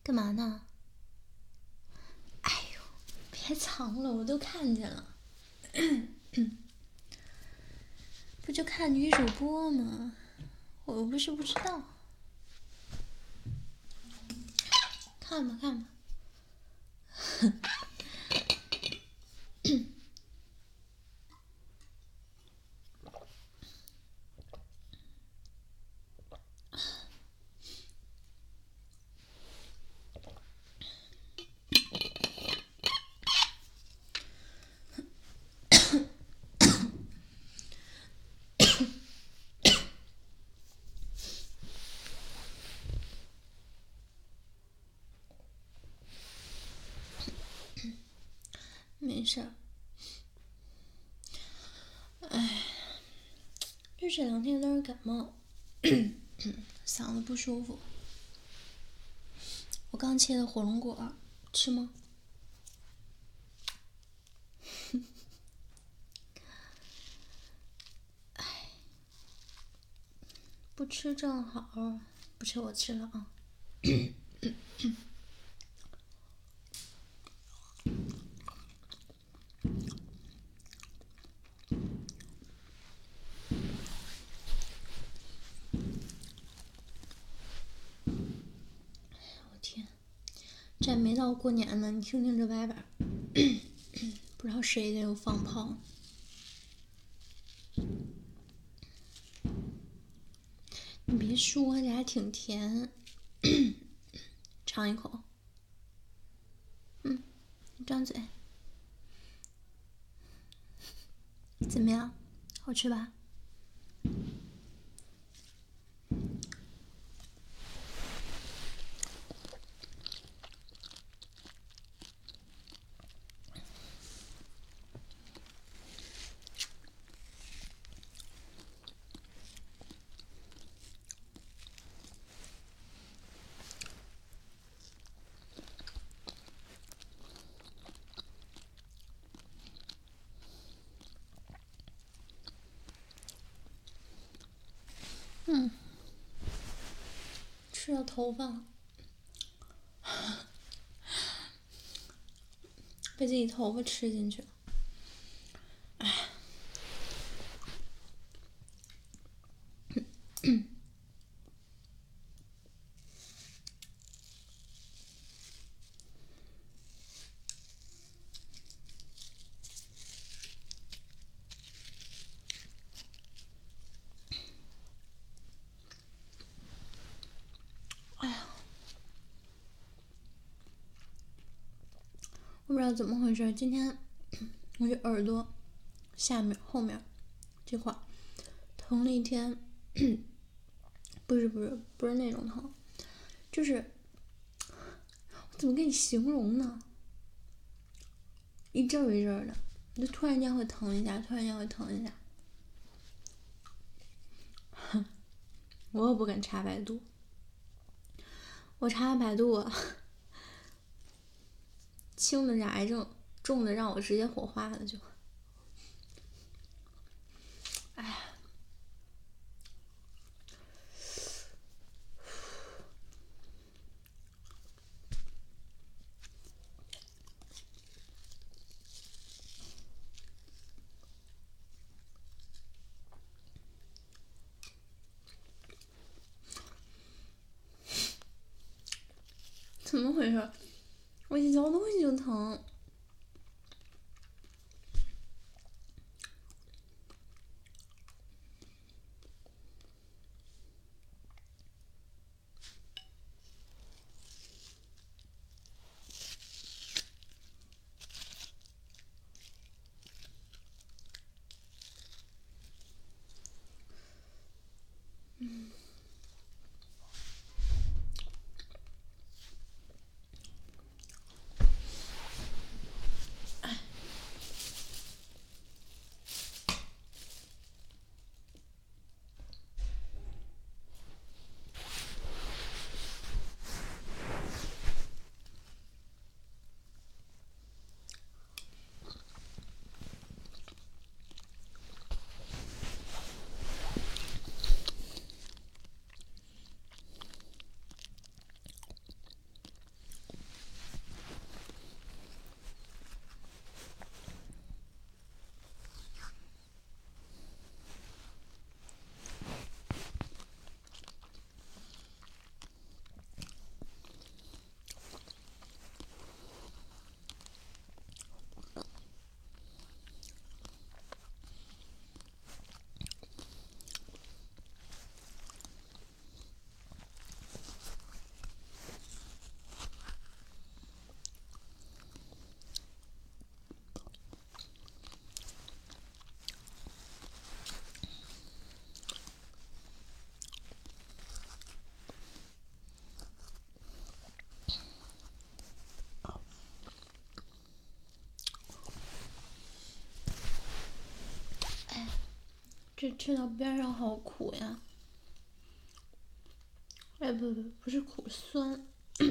干嘛呢？哎呦，别藏了，我都看见了。不就看女主播吗？我又不是不知道。看吧看吧。没事儿。哎，就这2天有点感冒，嗓子不舒服。我刚切的火龙果，吃吗？哎，不吃正好，不吃我吃了啊。我天，这还没到过年呢，你听听这歪歪，不知道谁家又放炮。你别说，这还挺甜。尝一口。你张嘴。怎么样？好吃吧？吃到头发了，被自己头发吃进去了。哎呀，我不知道怎么回事，今天我这耳朵下面后面这块疼了一天。不是那种疼，就是我怎么跟你形容呢？一阵儿一阵儿的，就突然间会疼一下，突然间会疼一下。我也不敢查百度，我查百度，轻的是癌症，重的让我直接火化了就。哎呀，怎么回事？我一嚼东西就疼。 这吃到边上好苦呀！哎，不是苦，酸。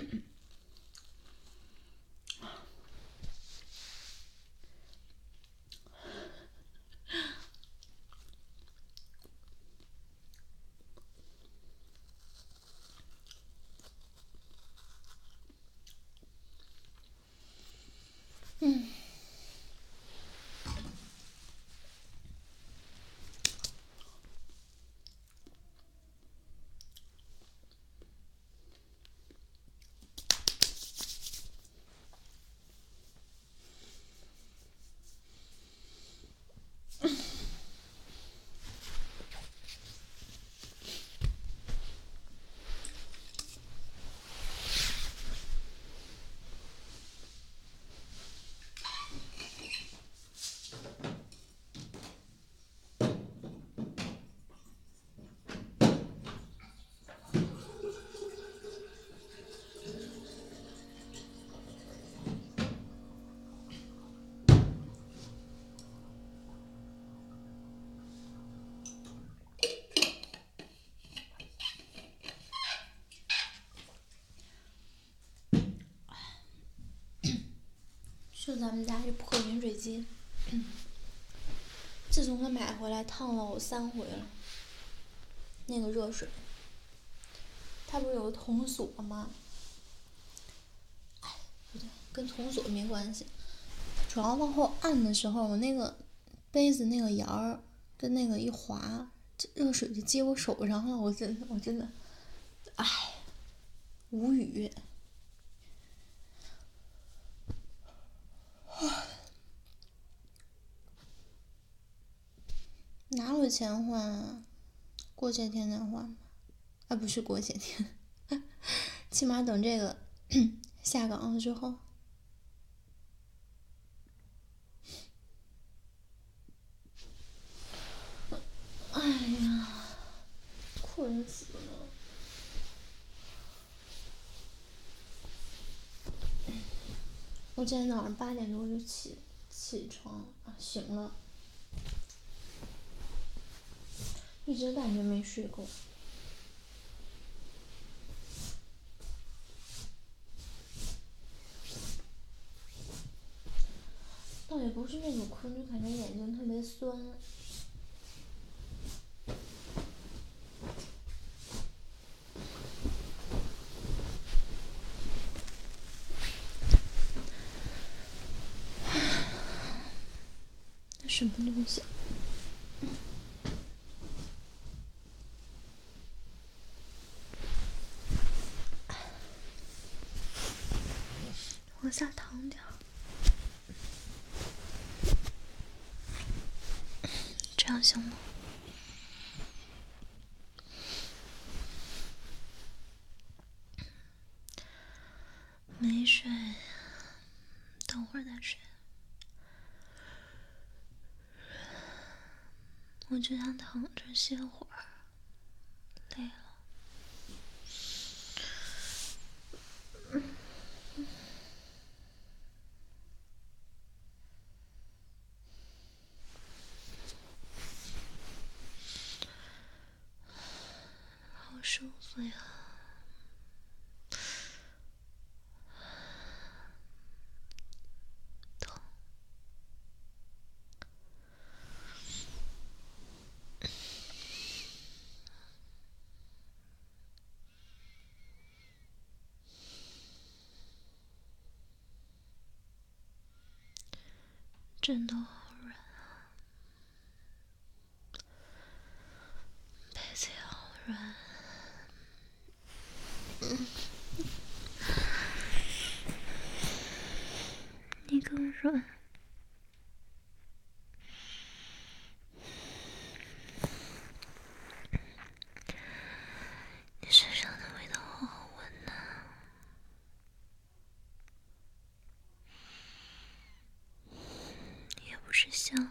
就咱们家这破饮水机，自从他买回来烫了我3回了。那个热水，它不是有个铜锁吗？哎，不对，跟铜锁没关系，主要往后按的时候，我那个杯子那个沿儿跟那个一滑，这热水就接我手上了，我真的，哎，无语。哪有钱换啊？过些天再换吧。啊，不是过些天，起码等这个下岗了之后。哎呀，困死了！我今天早上8点多就起床啊，醒了，一直感觉没睡够。倒也不是那种困，就感觉眼睛特别酸。那什么东西？往下躺点儿，这样行吗？没睡，等会儿再睡。我就想躺着歇会儿，累了。好舒服呀！疼。枕头好软啊，被子也好软。你更软。你身上的味道好好闻呐。也不是香，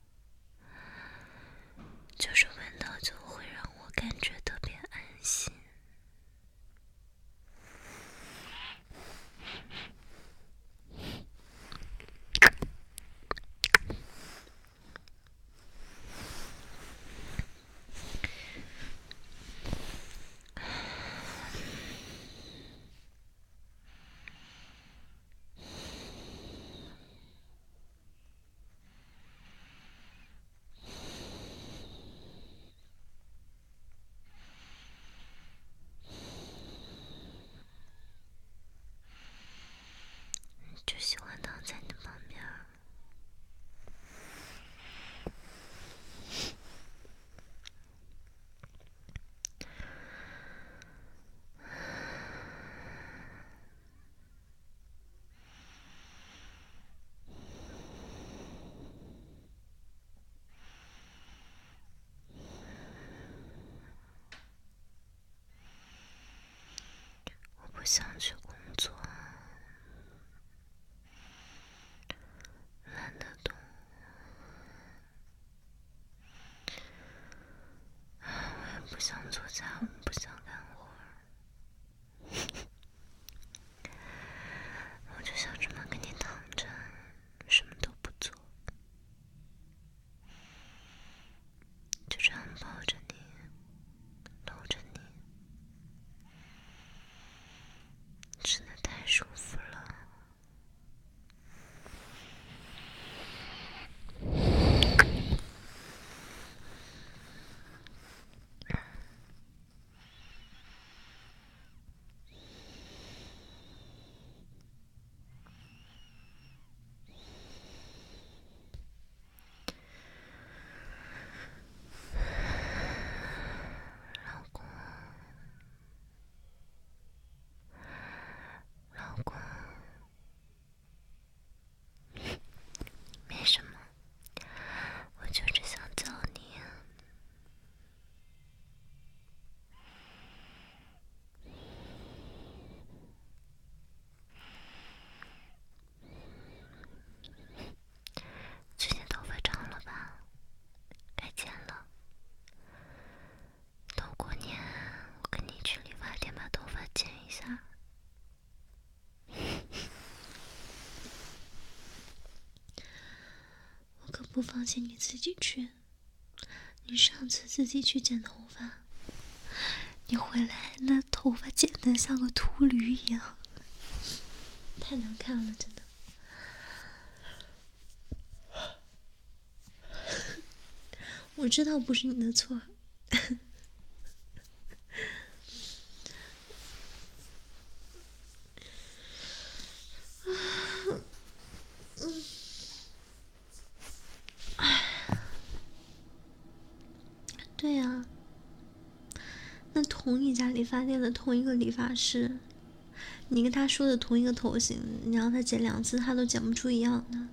就是闻到就会让我感觉特别安心。 不想去工作，懒得动，我也不想做家务，不想干活，我就想这么跟你躺着，什么都不做，就这样抱着你，搂着你，真的太舒服了。老公，没什么，我就是想叫你。最近头发长了吧？该剪了。等过年，我跟你去理发店把头发剪一下。我可不放心你自己去。你上次自己去剪头发，你回来那头发剪得像个秃驴一样，太难看了，真的。我知道不是你的错。对呀，那同一家理发店的同一个理发师，你跟他说的同一个头型，你让他剪2次，他都剪不出一样的。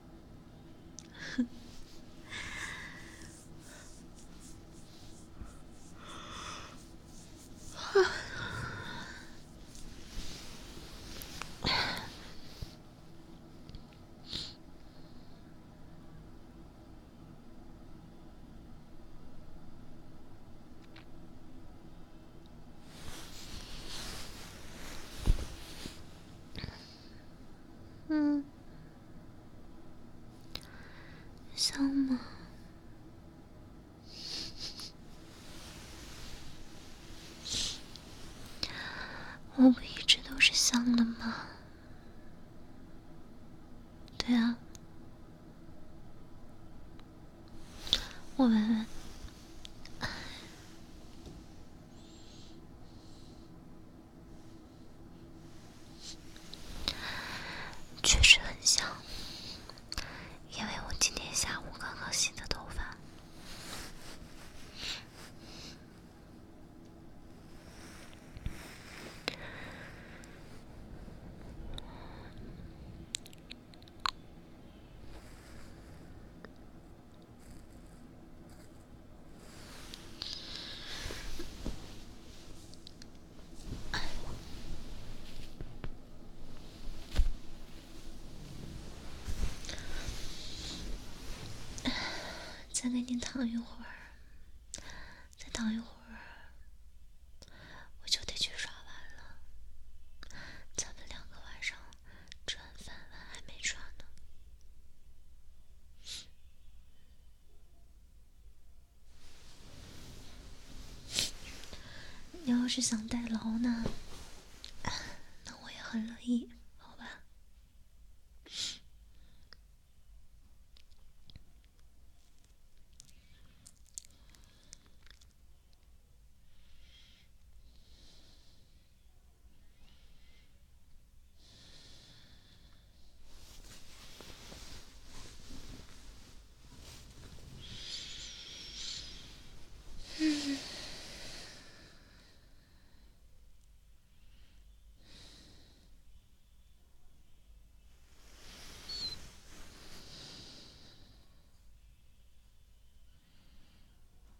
香吗？我不一直都是香的吗？对啊，我闻闻。确实很香，因为我今天下午刚刚洗的头发。再给你躺一会儿，再躺一会儿，我就得去刷碗了。咱们2个晚上吃完饭碗还没刷呢。你要是想代劳呢，那我也很乐意，好吧？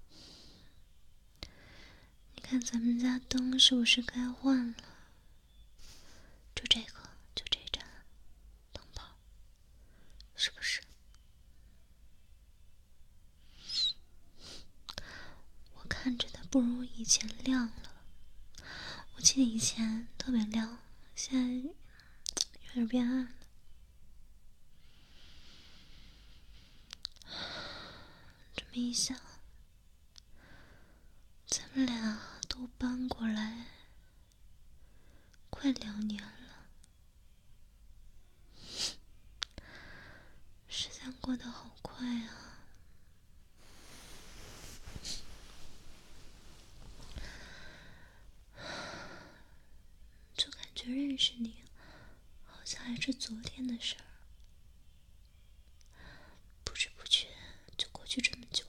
你看咱们家灯是不是该换了？ 看着的不如以前亮了。我记得以前特别亮，现在有点变暗了。这么一想，咱们俩都搬过来快2年了，时间过得好快啊！就感觉认识你，好像还是昨天的事儿，不知不觉就过去这么久了。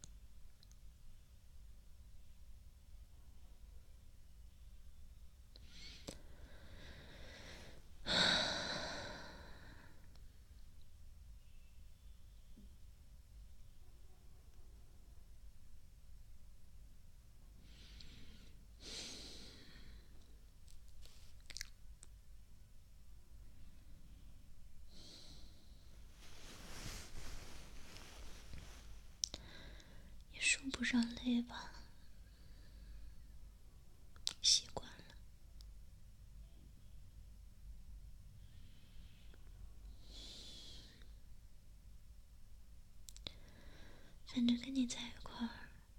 也说不上累吧，习惯了。反正跟你在一块儿，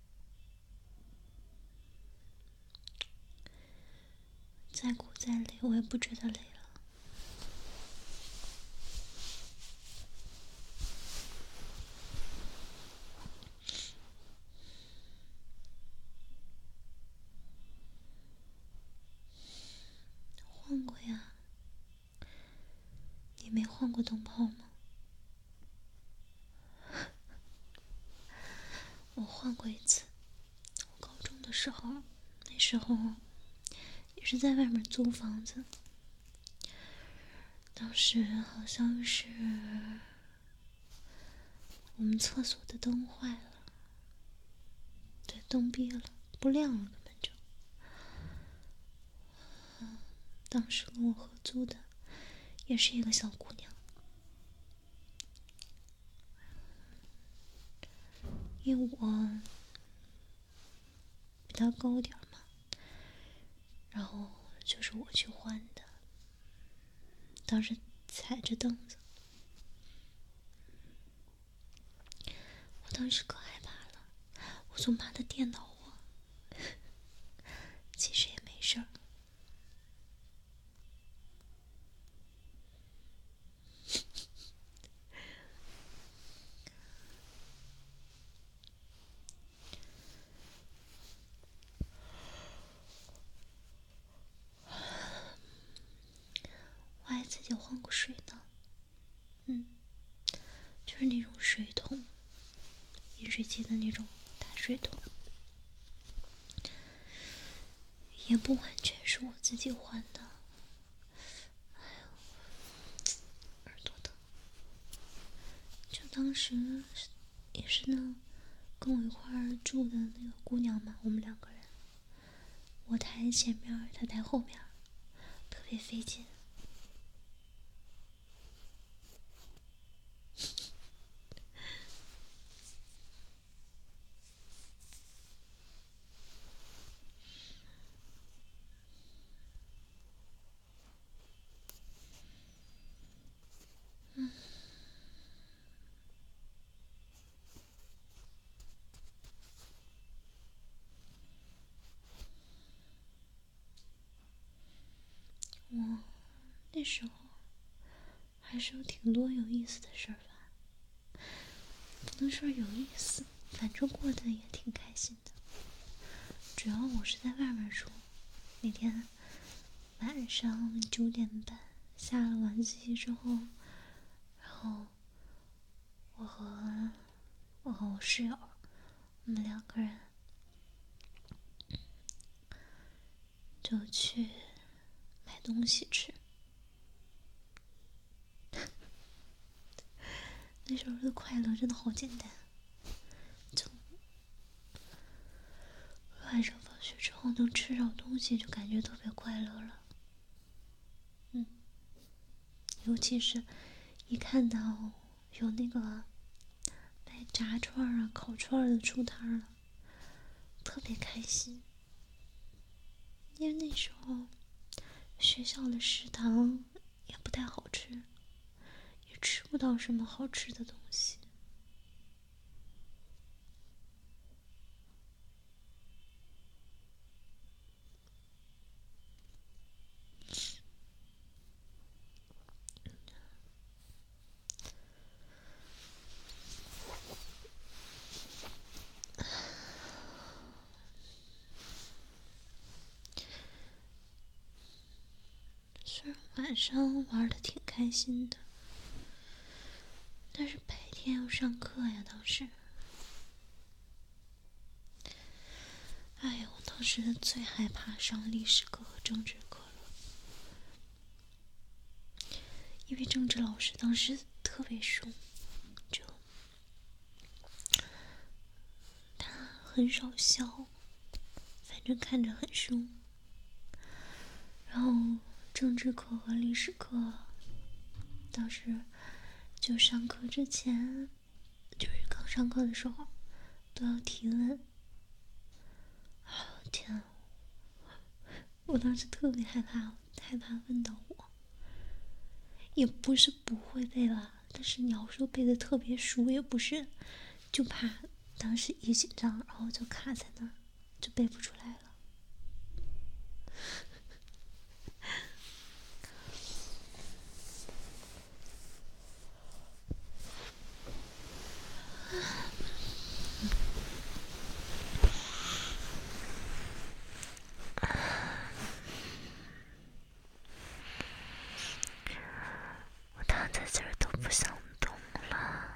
再苦再累，我也不觉得累了。换过呀，你没换过灯泡吗？我换过一次，我高中的时候，那时候也是在外面租房子，当时好像是我们厕所的灯坏了，对，灯闭了，不亮了，根本就。当时跟我合租的也是一个小姑娘，因为我比她高点嘛，然后就是我去换的。当时踩着凳子，我当时可害怕了，我总怕她电到我。其实也没事儿。我还自己换过水呢，就是那种水桶，饮水机的那种大水桶，也不完全是我自己换的。哎呦，耳朵疼。就当时也是呢，跟我一块儿住的那个姑娘嘛，我们2个人，我抬前面，她抬后面，特别费劲。我那时候还是有挺多有意思的事儿吧，不能说有意思，反正过得也挺开心的。主要我是在外面住，每天晚上9点半下了晚自习之后，然后我和我室友，我们2个人就去买东西吃。那时候的快乐真的好简单，就晚上放学之后能吃着东西，就感觉特别快乐了。尤其是一看到有那个卖炸串啊、烤串的出摊了，特特别开心，因为那时候学校的食堂也不太好吃，也吃不到什么好吃的东西。虽然晚上玩的挺开心的，但是白天要上课呀，当时。哎呀，我当时最害怕上历史课和政治课了，因为政治老师当时特别凶，就他很少笑，反正看着很凶。然后政治课和历史课，当时就上课之前，就是刚上课的时候都要提问。天啊，我当时特别害怕，害怕问到我。也不是不会背吧，但是你要说背的特别熟也不是，就怕当时一紧张，然后就卡在那儿，就背不出来了。我躺在这儿都不想动了。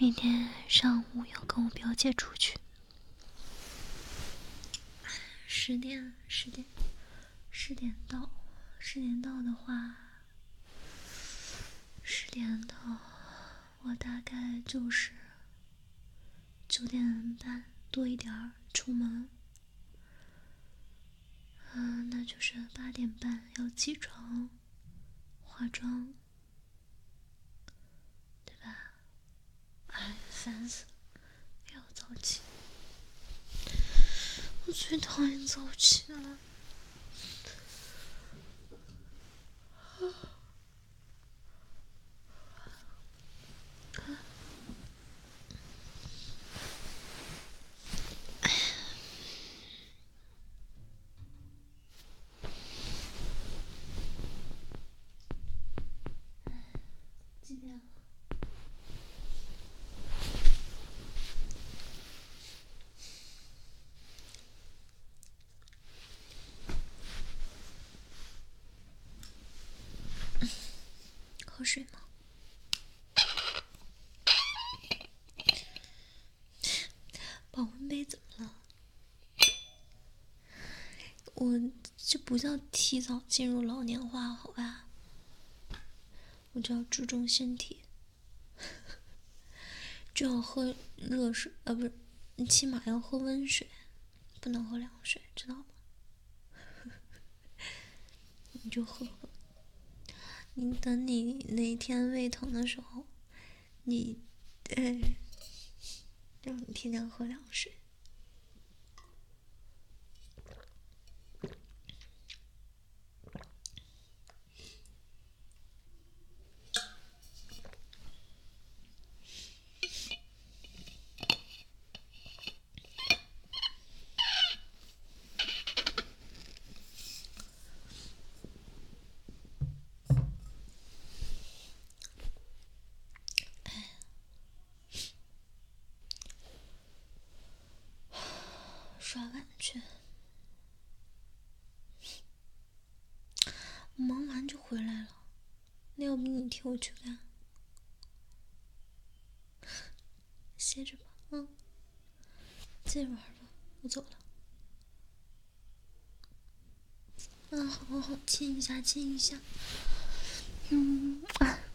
明天上午要跟我表姐出去。10点到。10点到的话，10点到，我大概就是9点半多一点儿出门。那就是8点半要起床化妆，对吧？哎，烦死了，要早起。我最讨厌早起了。几点了？喝水吗？保温杯怎么了？我这不叫提早进入老年化，好吧？我就要注重身体，就要喝热水，不是，你起码要喝温水，不能喝凉水，知道吗？你就喝。你等你哪天胃疼的时候，让你天天喝凉水。刷碗去，我忙完就回来了。那要不你替我去干？歇着吧，接着玩吧，我走了。好，亲一下，亲一下。